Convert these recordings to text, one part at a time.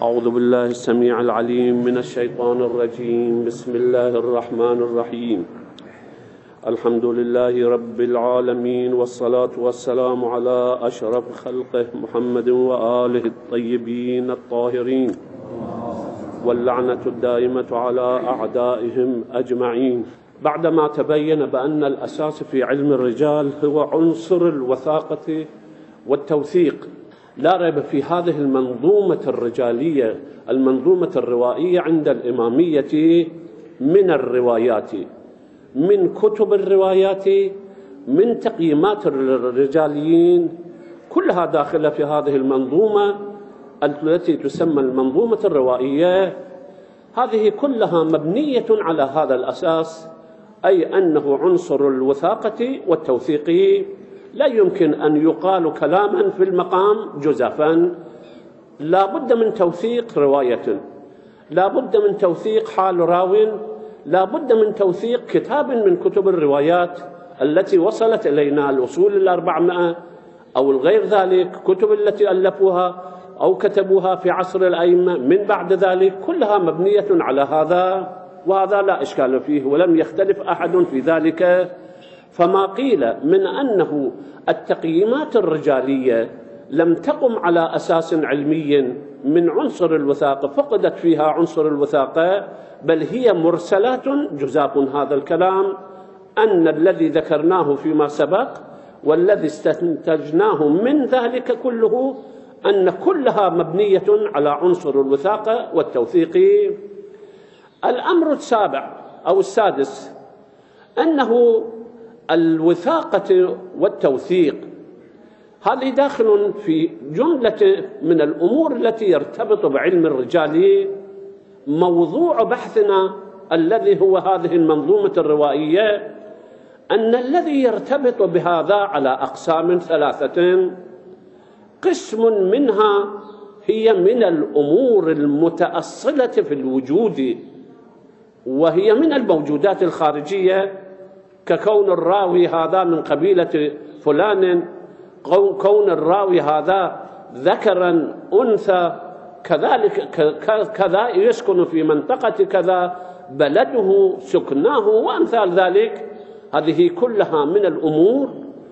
أعوذ بالله السميع العليم من الشيطان الرجيم. بسم الله الرحمن الرحيم. الحمد لله رب العالمين، والصلاة والسلام على أشرف خلقه محمد وآله الطيبين الطاهرين، واللعنة الدائمة على أعدائهم أجمعين. بعدما تبين بأن الأساس في علم الرجال هو عنصر الوثاقة والتوثيق، لا ريب في هذه المنظومة الرجالية، المنظومة الروائية عند الإمامية من الروايات، من كتب الروايات، من تقييمات الرجاليين، كلها داخلة في هذه المنظومة التي تسمى المنظومة الروائية. هذه كلها مبنية على هذا الأساس، أي أنه عنصر الوثاقة والتوثيق. لا يمكن أن يقال كلاما في المقام جزافا، لا بد من توثيق رواية، لا بد من توثيق حال راو، لا بد من توثيق كتاب من كتب الروايات التي وصلت إلينا، الأصول الأربعمائة أو الغير ذلك، كتب التي ألفوها أو كتبوها في عصر الأئمة من بعد ذلك، كلها مبنية على هذا، وهذا لا إشكال فيه ولم يختلف أحد في ذلك. فما قيل من أنه التقييمات الرجالية لم تقم على أساس علمي من عنصر الوثاقة، فقدت فيها عنصر الوثاقة، بل هي مرسلات، جزاف هذا الكلام، أن الذي ذكرناه فيما سبق والذي استنتجناه من ذلك كله أن كلها مبنية على عنصر الوثاقة والتوثيق. الأمر السابع أو السادس أنه الوثاقة والتوثيق هذه داخل في جملة من الأمور التي يرتبط بعلم الرجال. موضوع بحثنا الذي هو هذه المنظومة الروائية أن الذي يرتبط بهذا على أقسام ثلاثة. قسم منها هي من الأمور المتأصلة في الوجود، وهي من الموجودات الخارجية، ككون الراوي هذا من قبيلة فلان، كون الراوي هذا ذكرا أنثى، كذلك كذا يسكن في منطقة كذا، بلده سكناه، وأمثال ذلك. هذه كلها من الأمور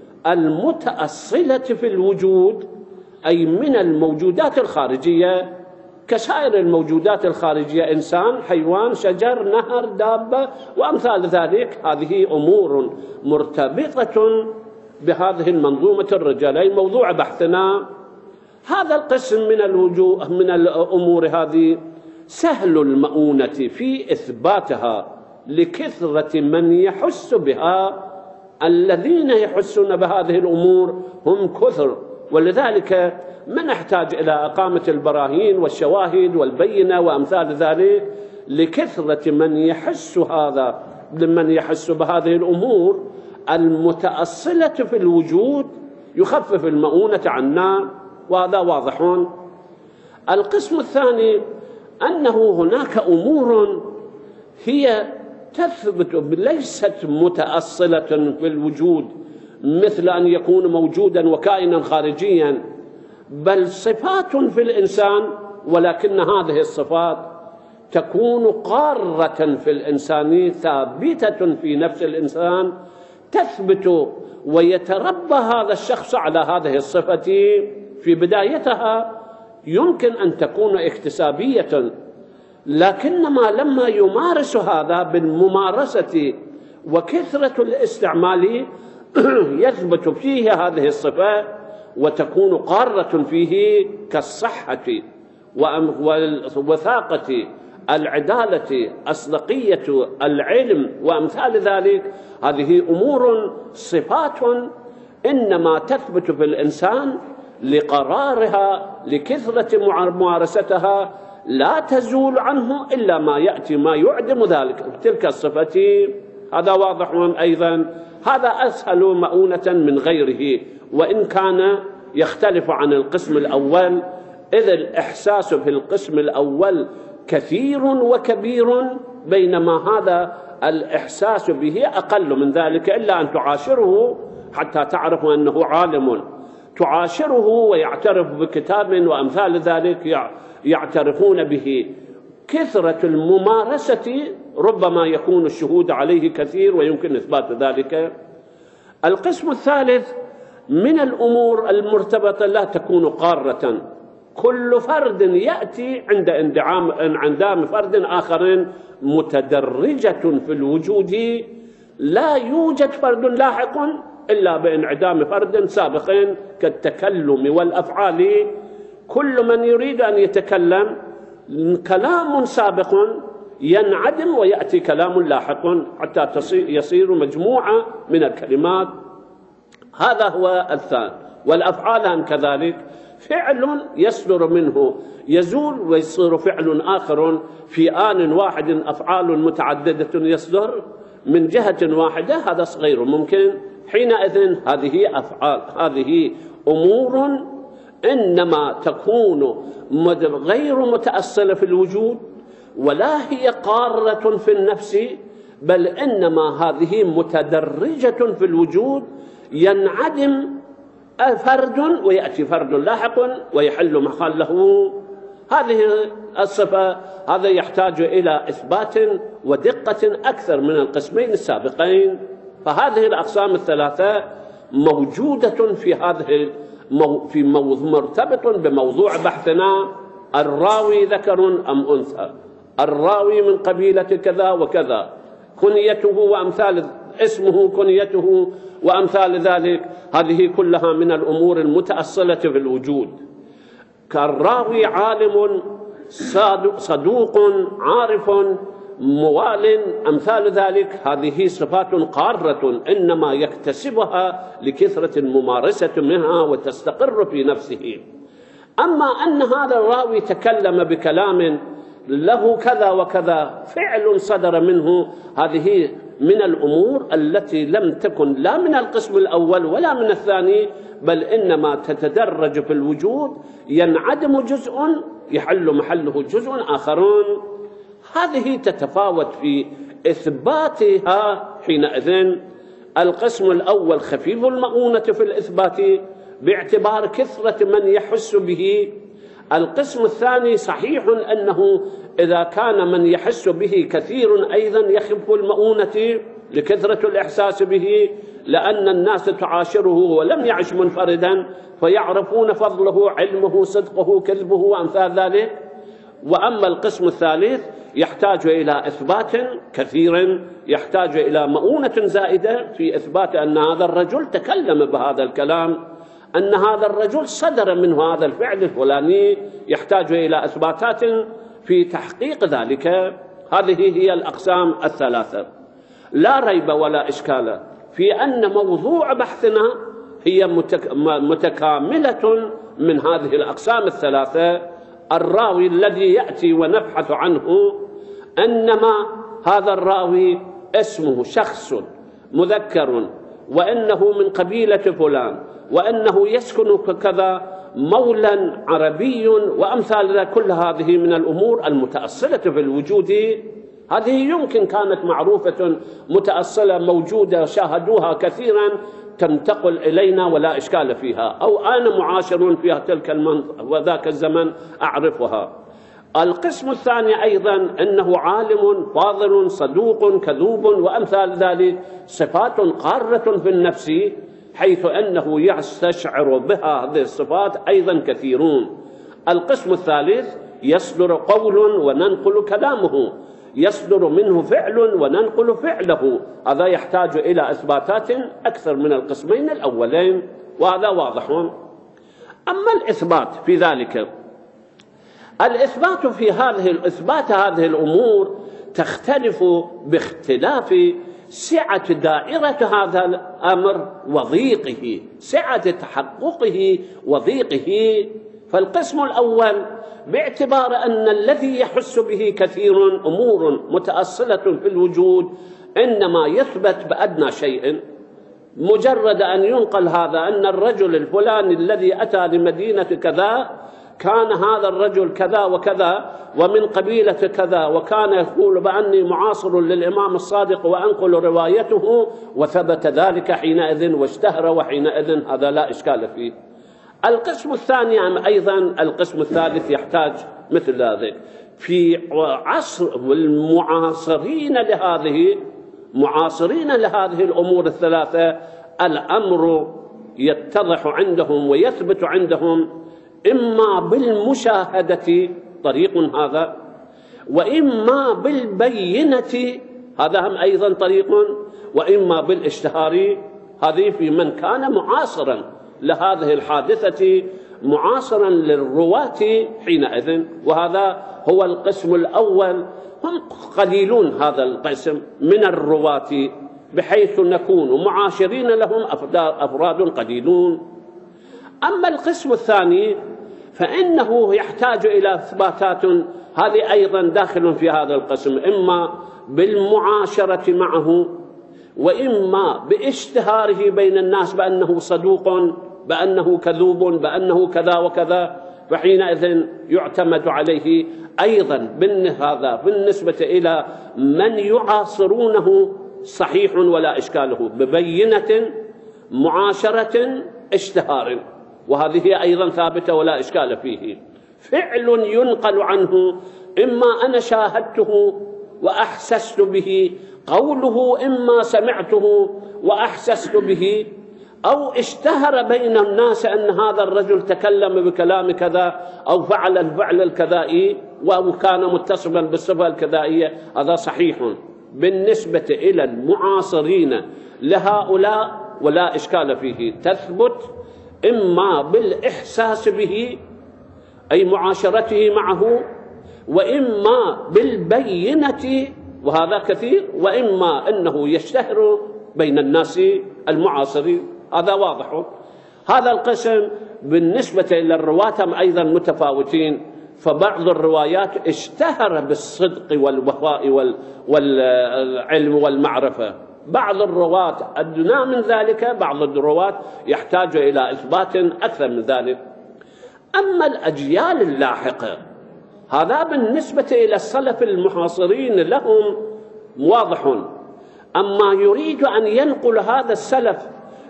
المتأصلة في الوجود، أي من الموجودات الخارجية كسائر الموجودات الخارجية، إنسان، حيوان، شجر، نهر، دابة، وأمثال ذلك. هذه أمور مرتبطة بهذه المنظومة الرجالية، موضوع بحثنا. هذا القسم من الأمور هذه سهل المؤونة في إثباتها لكثرة من يحس بها. الذين يحسون بهذه الأمور هم كثر، ولذلك ما نحتاج إلى إقامة البراهين والشواهد والبينة وأمثال ذلك، لكثرة من يحس هذا، لمن يحس بهذه الأمور المتأصلة في الوجود، يخفف المؤونة عنا، وهذا واضح. القسم الثاني أنه هناك أمور هي تثبت ليست متأصلة في الوجود، مثل أن يكون موجودا وكائنا خارجيا، بل صفات في الإنسان، ولكن هذه الصفات تكون قارة في الإنسان، ثابتة في نفس الإنسان، تثبت ويتربى هذا الشخص على هذه الصفة. في بدايتها يمكن أن تكون اكتسابية، لكنما لما يمارس هذا بالممارسة وكثرة الاستعمال يثبت فيه هذه الصفة وتكون قارة فيه، كالصحة والوثاقة، العدالة، أصدقية، العلم، وأمثال ذلك. هذه أمور صفات إنما تثبت في الإنسان لقرارها، لكثرة ممارستها، لا تزول عنه إلا ما يأتي ما يعدم ذلك تلك الصفة. هذا واضح أيضا. هذا أسهل مؤونة من غيره، وإن كان يختلف عن القسم الأول، إذ الإحساس في القسم الأول كثير وكبير، بينما هذا الإحساس به أقل من ذلك، إلا أن تعاشره حتى تعرف أنه عالم. تعاشره ويعترف بكتاب وأمثال ذلك يعترفون به. كثرة الممارسة ربما يكون الشهود عليه كثير ويمكن إثبات ذلك. القسم الثالث من الأمور المرتبطة لا تكون قارة، كل فرد يأتي عند انعدام فرد آخر متدرجة في الوجود، لا يوجد فرد لاحق إلا بانعدام فرد سابق كالتكلم والأفعال. كل من يريد أن يتكلم كلام سابق ينعدم ويأتي كلام لاحق حتى يصير مجموعة من الكلمات. هذا هو الثاني. والأفعال كذلك، فعل يصدر منه يزول ويصير فعل آخر في آن واحد، أفعال متعددة يصدر من جهة واحدة، هذا غير ممكن. حينئذ هذه أفعال، هذه أمور إنما تكون غير متأصلة في الوجود ولا هي قارة في النفس، بل إنما هذه متدرجة في الوجود، ينعدم فرد ويأتي فرد لاحق ويحل محله. هذه الصفة هذا يحتاج إلى إثبات ودقة أكثر من القسمين السابقين. فهذه الأقسام الثلاثة موجودة في مرتبط بموضوع بحثنا: الراوي ذكر أم أنثى، الراوي من قبيلة كذا وكذا، كنيته وأمثال اسمه كنيته وأمثال ذلك. هذه كلها من الأمور المتأصلة في الوجود. كالراوي عالم صدوق عارف موال أمثال ذلك، هذه صفات قارة إنما يكتسبها لكثرة الممارسة منها وتستقر في نفسه. أما أن هذا الراوي تكلم بكلام له كذا وكذا، فعل صدر منه، هذه من الأمور التي لم تكن لا من القسم الأول ولا من الثاني، بل إنما تتدرج في الوجود، ينعدم جزء يحل محله جزء آخرون. هذه تتفاوت في إثباتها. حينئذ القسم الأول خفيف المؤونة في الإثبات باعتبار كثرة من يحس به. القسم الثاني صحيح أنه إذا كان من يحس به كثير أيضا يخف المؤونة لكثرة الإحساس به، لأن الناس تعاشره ولم يعش منفردا فيعرفون فضله، علمه، صدقه، كذبه وأمثال ذلك. وأما القسم الثالث يحتاج إلى إثبات كثير، يحتاج إلى مؤونة زائدة في إثبات أن هذا الرجل تكلم بهذا الكلام، أن هذا الرجل صدر منه هذا الفعل الفلاني، يحتاج إلى إثباتات في تحقيق ذلك. هذه هي الأقسام الثلاثة. لا ريب ولا إشكال في أن موضوع بحثنا هي متكاملة من هذه الأقسام الثلاثة. الراوي الذي يأتي ونبحث عنه، إنما هذا الراوي اسمه شخص مذكر، وإنه من قبيلة فلان، وأنه يسكن كذا، مولا عربي وأمثال ذلك. كل هذه من الأمور المتأصلة في الوجود. هذه يمكن كانت معروفة متأصلة موجودة شاهدوها كثيرا، تنتقل إلينا ولا إشكال فيها، أو أنا معاشر فيها تلك المنطقة وذاك الزمن أعرفها. القسم الثاني أيضا أنه عالم فاضل صدوق كذوب وأمثال ذلك، صفات قارة في النفس حيث أنه يستشعر بها هذه الصفات أيضا كثيرون. القسم الثالث يصدر قول وننقل كلامه، يصدر منه فعل وننقل فعله، هذا يحتاج إلى إثباتات أكثر من القسمين الأولين، وهذا واضح. أما الإثبات في ذلك، الإثبات في هذه الأمور تختلف باختلاف سعة دائرة هذا الأمر وضيقه، سعة تحققه وضيقه. فالقسم الأول باعتبار أن الذي يحس به كثير أمور متأصلة في الوجود، إنما يثبت بأدنى شيء، مجرد أن ينقل هذا أن الرجل الفلاني الذي أتى لمدينة كذا كان هذا الرجل كذا وكذا ومن قبيلة كذا، وكان يقول بأني معاصر للإمام الصادق وأنقل روايته، وثبت ذلك حينئذ واشتهر، وحينئذ هذا لا إشكال فيه. القسم الثاني أيضا القسم الثالث يحتاج مثل ذلك في عصر المعاصرين لهذه الأمور الثلاثة. الأمر يتضح عندهم ويثبت عندهم إما بالمشاهدة، طريق هذا، وإما بالبينة، هذا هم أيضا طريق، وإما بالاشتهار، هذه في من كان معاصرا لهذه الحادثة، معاصرا للرواة حينئذ. وهذا هو القسم الأول. هم قليلون هذا القسم من الرواة، بحيث نكون معاشرين لهم أفراد قليلون. أما القسم الثاني فإنه يحتاج إلى إثباتات، هذه أيضا داخل في هذا القسم، إما بالمعاشرة معه، وإما باشتهاره بين الناس بأنه صدوق، بأنه كذوب، بأنه كذا وكذا، فحينئذ يعتمد عليه أيضا. هذا بالنسبة إلى من يعاصرونه صحيح ولا إشكاله، ببينة، معاشرة، اشتهار، وهذه أيضا ثابتة ولا إشكال فيه. فعل ينقل عنه، إما أنا شاهدته وأحسست به، قوله إما سمعته وأحسست به، أو اشتهر بين الناس أن هذا الرجل تكلم بكلام كذا أو فعل الفعل الكذائي وكان متصفا بالصفة الكذائية، هذا صحيح بالنسبة إلى المعاصرين لهؤلاء ولا إشكال فيه. تثبت إما بالإحساس به أي معاشرته معه، وإما بالبينة وهذا كثير، وإما أنه يشتهر بين الناس المعاصرين، هذا واضح. هذا القسم بالنسبة إلى الرواة أيضا متفاوتين، فبعض الروايات اشتهر بالصدق والوفاء والعلم والمعرفة، بعض الرواة أدنى من ذلك، بعض الرواة يحتاج إلى إثبات أكثر من ذلك. أما الأجيال اللاحقة هذا بالنسبة إلى السلف المعاصرين لهم واضح، أما يريد أن ينقل هذا السلف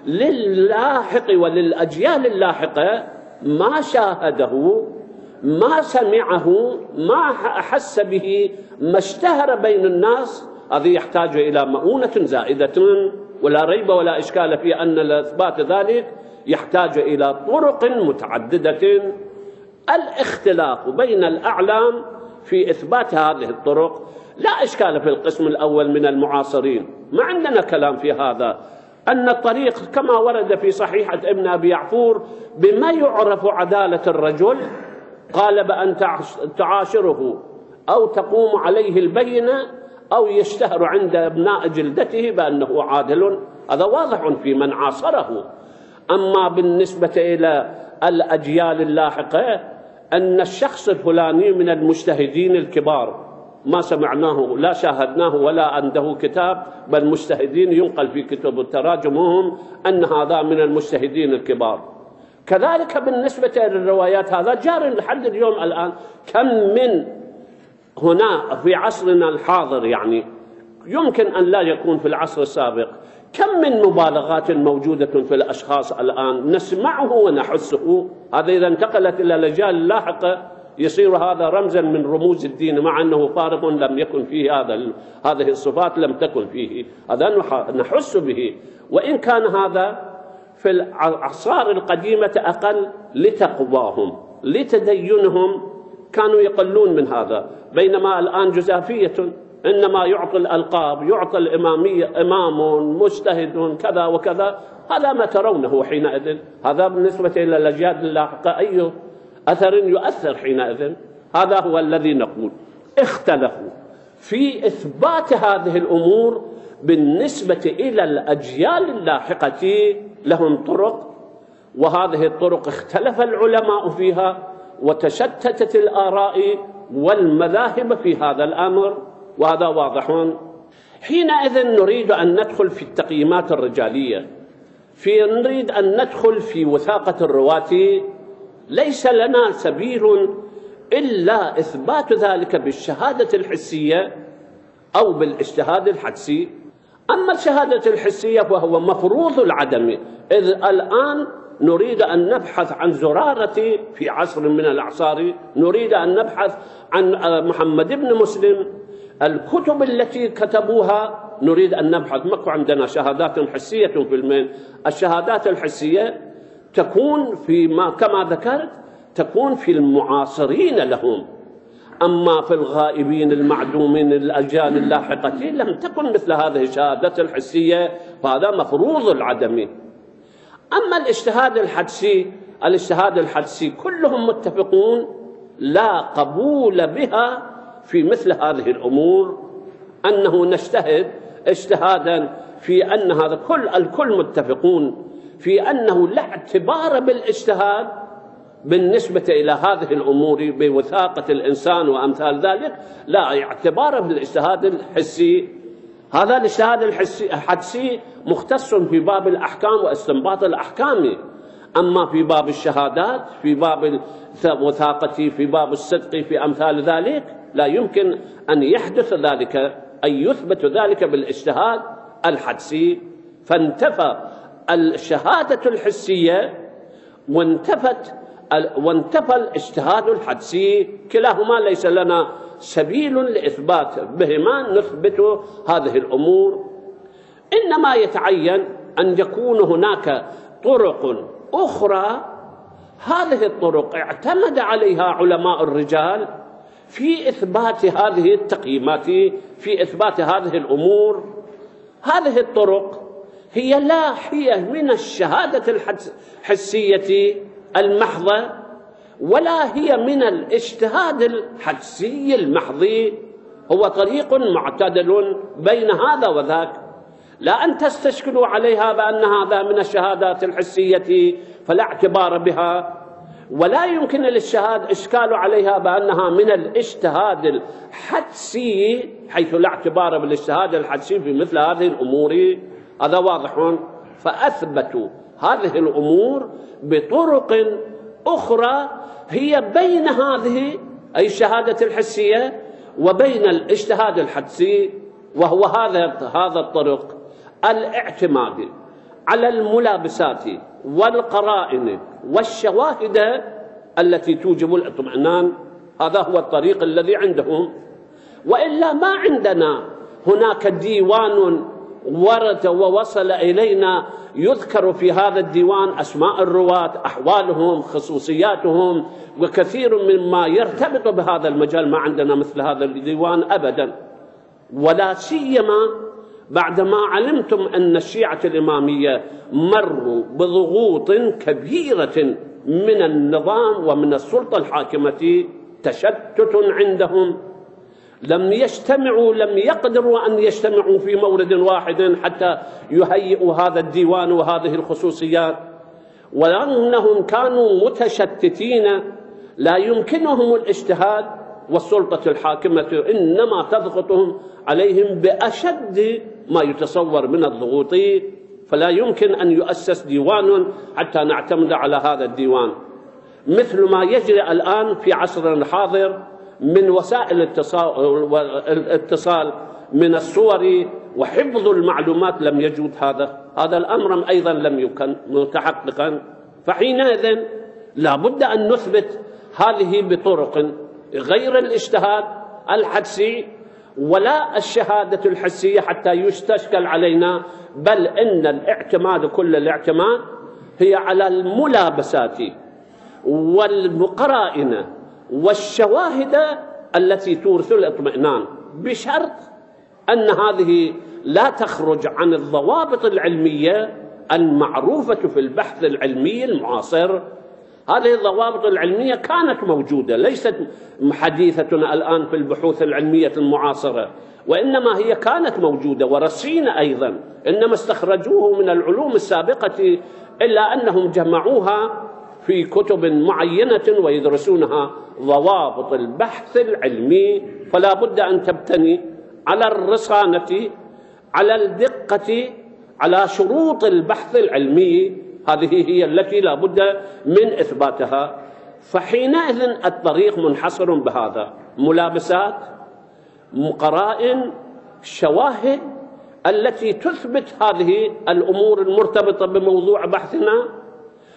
لللاحق وللأجيال اللاحقة ما شاهده، ما سمعه، ما أحس به، ما اشتهر بين الناس، هذا يحتاج إلى مؤونة زائدة، ولا ريب ولا إشكال في أن الإثبات ذلك يحتاج إلى طرق متعددة. الاختلاف بين الأعلام في إثبات هذه الطرق لا إشكال في القسم الأول من المعاصرين، ما عندنا كلام في هذا، أن الطريق كما ورد في صحيحة ابن أبي يعفور بما يعرف عدالة الرجل، قال بأن تعاشره أو تقوم عليه البينة أو يشتهر عند أبناء جلدته بأنه عادل، هذا واضح في من عاصره. أما بالنسبة إلى الأجيال اللاحقة أن الشخص الفلاني من المجتهدين الكبار ما سمعناه لا شاهدناه ولا عنده كتاب، بل مجتهدين ينقل في كتب تراجمهم أن هذا من المجتهدين الكبار. كذلك بالنسبة للروايات هذا جار لحد اليوم الآن. كم من هنا في عصرنا الحاضر، يعني يمكن أن لا يكون في العصر السابق، كم من مبالغات موجودة في الأشخاص الآن نسمعه ونحسه. هذا إذا انتقلت إلى الأجيال اللاحقة يصير هذا رمزا من رموز الدين، مع أنه فارغ لم يكن فيه هذه الصفات لم تكن فيه، هذا نحس به. وإن كان هذا في الأعصار القديمة أقل لتقواهم لتدينهم، كانوا يقلون من هذا، بينما الآن جزافية، إنما يعطي الألقاب، يعطي الإمامية، إمام مجتهد كذا وكذا، هذا ما ترونه حينئذ. هذا بالنسبة إلى الأجيال اللاحقة أي أثر يؤثر حينئذ؟ هذا هو الذي نقول اختلفوا في إثبات هذه الأمور بالنسبة إلى الأجيال اللاحقة، لهم طرق، وهذه الطرق اختلف العلماء فيها وتشتتت الآراء والمذاهب في هذا الأمر، وهذا واضح. حينئذ نريد أن ندخل في التقييمات الرجالية، نريد أن ندخل في وثاقة الرواة. ليس لنا سبيل إلا إثبات ذلك بالشهادة الحسية أو بالاجتهاد الحدسي. أما الشهادة الحسية فهو مفروض العدم، إذ الآن نريد أن نبحث عن زرارة في عصر من الأعصار، نريد أن نبحث عن محمد بن مسلم، الكتب التي كتبوها نريد أن نبحث. ماكو عندنا شهادات حسية في المين. الشهادات الحسية تكون كما ذكرت تكون في المعاصرين لهم، أما في الغائبين المعدومين الأجيال اللاحقة لم تكن مثل هذه الشهادات الحسية، فهذا مفروض العدم. أما الاجتهاد الحدسي كلهم متفقون لا قبول بها في مثل هذه الأمور، أنه نجتهد اجتهادا في أن هذا الكل متفقون في أنه لا اعتبار بالاجتهاد بالنسبة إلى هذه الأمور بوثاقة الإنسان وأمثال ذلك، لا اعتبار بالاجتهاد الحسي. هذا الاجتهاد الحدسي مختص في باب الأحكام واستنباط الأحكام، أما في باب الشهادات، في باب الوثاقة، في باب الصدق، في أمثال ذلك لا يمكن أن يحدث ذلك، أن يثبت ذلك بالاجتهاد الحدسي. فانتفى الشهادة الحسية وانتفى الاجتهاد الحدسي، كلاهما ليس لنا سبيل لإثبات بهما نثبت هذه الأمور. إنما يتعين أن يكون هناك طرق أخرى، هذه الطرق اعتمد عليها علماء الرجال في إثبات هذه التقييمات، في إثبات هذه الأمور. هذه الطرق هي من الشهادة الحسية المحضة، ولا هي من الاجتهاد الحدسي المحض، هو طريق معتدل بين هذا وذاك. لا أن تستشكلوا عليها بأن هذا من الشهادات الحسية فلا اعتبار بها، ولا يمكن إشكال عليها بأنها من الاجتهاد الحدسي حيث لا اعتبار بالاجتهاد الحدسي في مثل هذه الأمور. هذا واضح. فأثبتوا هذه الأمور بطرق أخرى هي بين هذه أي الشهادة الحسية وبين الاجتهاد الحدسي، وهو هذا الطرق الاعتماد على الملابسات والقرائن والشواهد التي توجب الاطمئنان. هذا هو الطريق الذي عندهم، وإلا ما عندنا هناك ديوان ورد ووصل إلينا يذكر في هذا الديوان أسماء الرواة، أحوالهم، خصوصياتهم، وكثير مما يرتبط بهذا المجال. ما عندنا مثل هذا الديوان أبدا، ولا سيما بعدما علمتم أن الشيعة الإمامية مروا بضغوط كبيرة من النظام ومن السلطة الحاكمة، تشتت عندهم، لم يقدروا أن يجتمعوا في مورد واحد حتى يهيئوا هذا الديوان وهذه الخصوصيات، ولأنهم كانوا متشتتين لا يمكنهم الاجتهاد، والسلطة الحاكمة إنما تضغطهم عليهم بأشد ما يتصور من الضغوط، فلا يمكن أن يؤسس ديوان حتى نعتمد على هذا الديوان، مثل ما يجري الآن في عصرنا الحاضر من وسائل الاتصال، من الصور وحفظ المعلومات. لم يجود هذا الأمر أيضا لم يكن متحققا. فحينئذ لا بد أن نثبت هذه بطرق غير الاجتهاد الحدسي ولا الشهادة الحسية حتى يستشكل علينا، بل إن الاعتماد كل الاعتماد هي على الملابسات والقرائن والشواهد التي تورث الاطمئنان، بشرط أن هذه لا تخرج عن الضوابط العلمية المعروفة في البحث العلمي المعاصر. هذه الضوابط العلمية كانت موجودة، ليست حديثتنا الآن في البحوث العلمية المعاصرة، وإنما هي كانت موجودة ورصينة أيضا، إنما استخرجوه من العلوم السابقة، إلا أنهم جمعوها في كتب معينة ويدرسونها ضوابط البحث العلمي. فلا بد أن تبتني على الرصانة، على الدقة، على شروط البحث العلمي، هذه هي التي لا بد من إثباتها. فحينئذ الطريق منحصر بهذا: ملابسات، قرائن، شواهد التي تثبت هذه الأمور المرتبطة بموضوع بحثنا،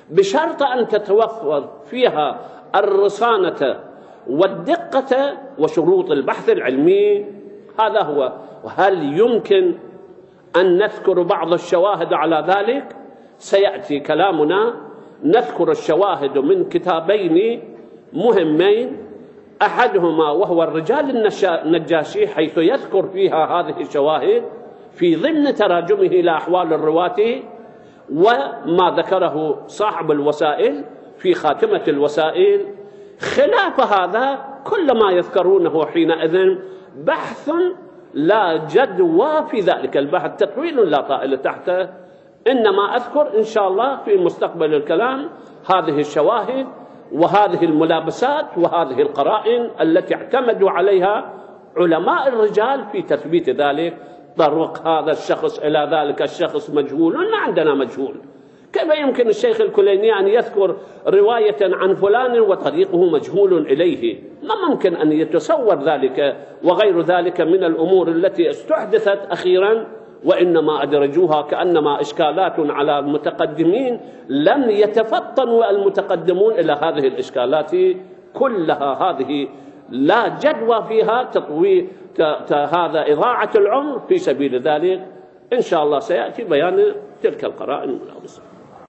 بشرط أن تتوفر فيها الرصانة والدقة وشروط البحث العلمي. هذا هو. وهل يمكن أن نذكر بعض الشواهد على ذلك؟ سيأتي كلامنا. نذكر الشواهد من كتابين مهمين، أحدهما وهو الرجال النجاشي، حيث يذكر فيها هذه الشواهد في ضمن تراجمه لأحوال الرواة، وما ذكره صاحب الوسائل في خاتمة الوسائل. خلاف هذا كل ما يذكرونه حينئذ بحث لا جدوى في ذلك البحث، تطويل لا طائل تحته. إنما أذكر إن شاء الله في مستقبل الكلام هذه الشواهد وهذه الملابسات وهذه القرائن التي اعتمدوا عليها علماء الرجال في تثبيت ذلك. طرق هذا الشخص إلى ذلك الشخص مجهول، ما عندنا مجهول. كيف يمكن الشيخ الكليني أن يذكر رواية عن فلان وطريقه مجهول إليه؟ ما ممكن أن يتصور ذلك. وغير ذلك من الأمور التي استحدثت أخيرا، وإنما أدرجوها كأنما إشكالات على المتقدمين، لم يتفطنوا المتقدمون إلى هذه الإشكالات كلها. هذه لا جدوى فيها، هذا إضاعة العمر في سبيل ذلك. إن شاء الله سيأتي بيان تلك القرائن الملابسة.